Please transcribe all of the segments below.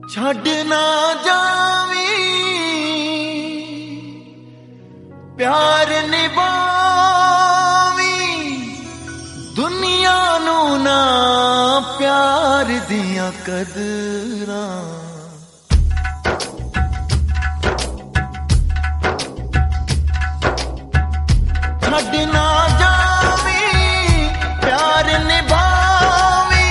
छड़ ना जावी प्यार निभावी दुनिया नू ना प्यार दियां कदरां छड़ ना जावी प्यार निभावी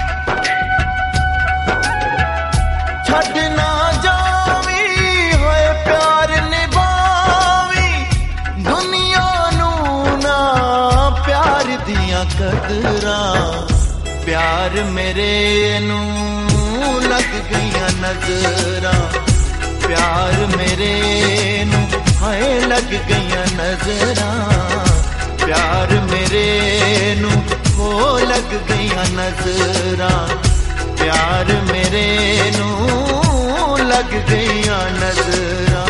छड़ ना जावी होए प्यार निभावी दुनिया नू ना प्यार दियां कदरां प्यार मेरे नू लग गईयां नजरां प्यार मेरे नू हाय लग गईयां नजरां प्यार मेरे नू हो लग गईयां नजरां प्यार मेरे नू लग गईयां नजरां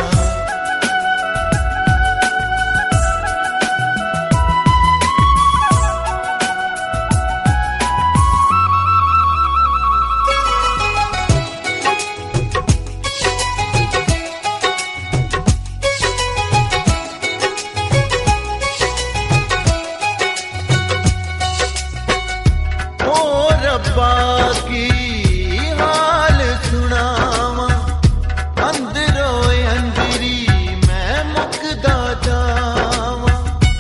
रब्बा की हाल सुनावा अंदरों अंदरी मैं मुकदा जावा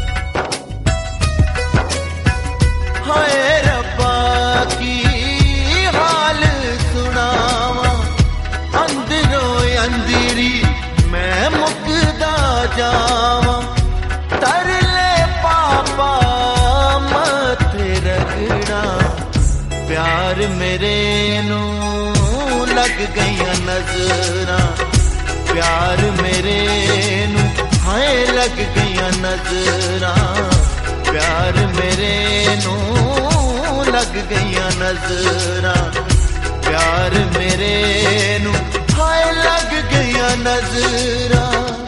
हाय रब्बा की हाल सुनावा अंदरों अंदरी मैं मुकदा जावा तरले पापा मथे रगड़ा प्यार मेरे नू लग गईयां नजरां प्यार मेरे नू हाय लग गईयां नजरां प्यार मेरे नू लग गईयां नजरां प्यार मेरे नू हाय लग गईयां नजरां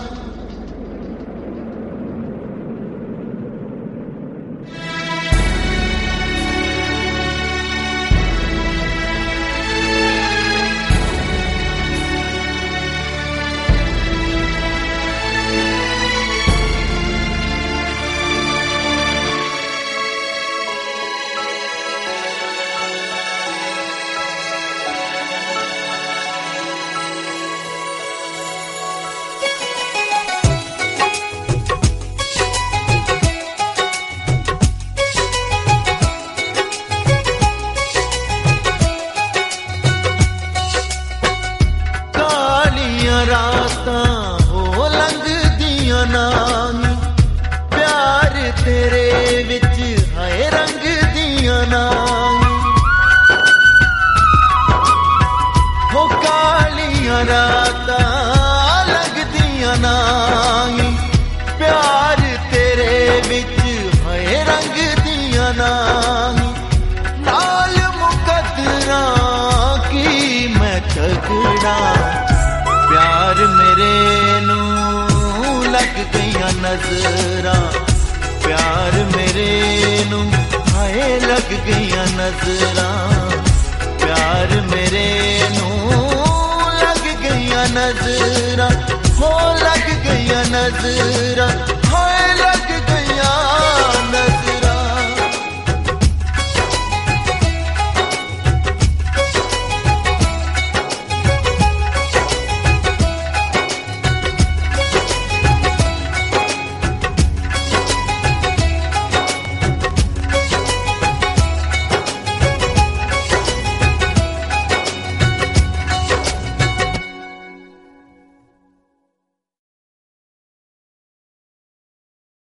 रातां हो लंघदियां नानी प्यार तेरे विच हाय रंग दियां नानी हो कालियां रातां लंघदियां नानी प्यार तेरे विच हाय रंग दियां नानी नाल मुकद्दरां की मैं झगड़ा प्यार मेरे नू लग गईयां नजरां प्यार मेरे नू हाय लग गईयां नजरां